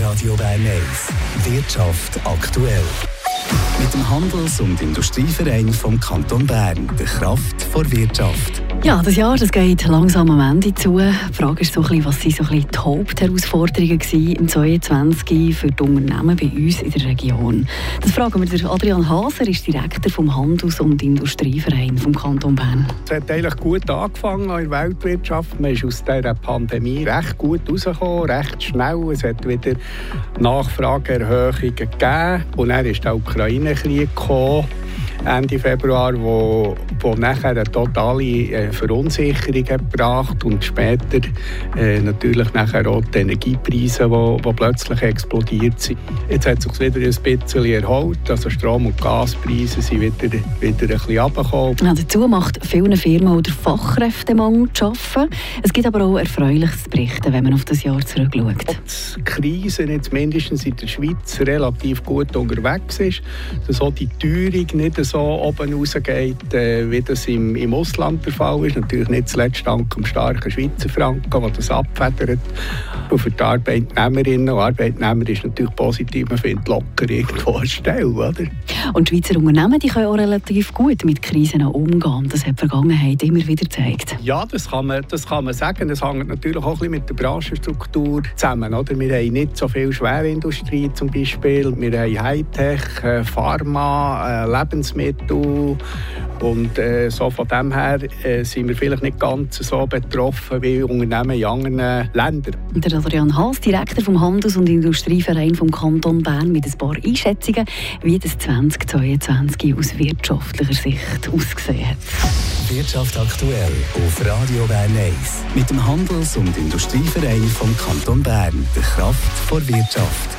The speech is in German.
Radio Bern 1 Wirtschaft aktuell. Mit dem Handels- und Industrieverein vom Kanton Bern, der Kraft vor Wirtschaft. Ja, das Jahr das geht langsam am Ende zu. Die Frage ist so ein bisschen, was waren so ein bisschen die Hauptherausforderungen im 2022 für die Unternehmen bei uns in der Region? Das fragen wir den Adrian Haser, ist Direktor vom Handels- und Industrieverein vom Kanton Bern. Es hat eigentlich gut angefangen in der Weltwirtschaft. Man ist aus dieser Pandemie recht gut rausgekommen, recht schnell. Es hat wieder Nachfrageerhöhungen gegeben. Und dann ist der Ukraine-Krieg gekommen, Ende Februar, wo nachher eine totale Verunsicherung gebracht und später natürlich nachher auch die Energiepreise, die plötzlich explodiert sind. Jetzt hat es sich wieder ein bisschen erholt, also Strom- und Gaspreise sind wieder ein bisschen runtergekommen. Ja, dazu macht vielen Firmen oder Fachkräftemangel zu arbeiten. Es gibt aber auch Erfreuliches zu berichten, wenn man auf das Jahr zurückschaut. Die Krise jetzt mindestens in der Schweiz relativ gut unterwegs ist, dass auch die Teuerung nicht so oben rausgeht, wie das im Ausland der Fall ist. Natürlich nicht zuletzt dank dem starken Schweizer Franken, der das abfedert. Und für die Arbeitnehmerinnen und Arbeitnehmer ist natürlich positiv, man findet locker irgendwo eine Stelle. Oder? Und die Schweizer Unternehmen die können auch relativ gut mit Krisen umgehen. Das hat die Vergangenheit immer wieder gezeigt. Ja, das kann man sagen. Das hängt natürlich auch ein bisschen mit der Branchenstruktur zusammen. Oder? Wir haben nicht so viel Schwerindustrie zum Beispiel. Wir haben Hightech, Pharma, Lebensmittel. Und so von dem her sind wir vielleicht nicht ganz so betroffen wie Unternehmen in anderen Ländern. Der Adrian Haas, Direktor vom Handels- und Industrieverein vom Kanton Bern, mit ein paar Einschätzungen, wie das 2022 aus wirtschaftlicher Sicht ausgesehen hat. Wirtschaft aktuell auf Radio Bern 1 mit dem Handels- und Industrieverein vom Kanton Bern, der Kraft vor Wirtschaft.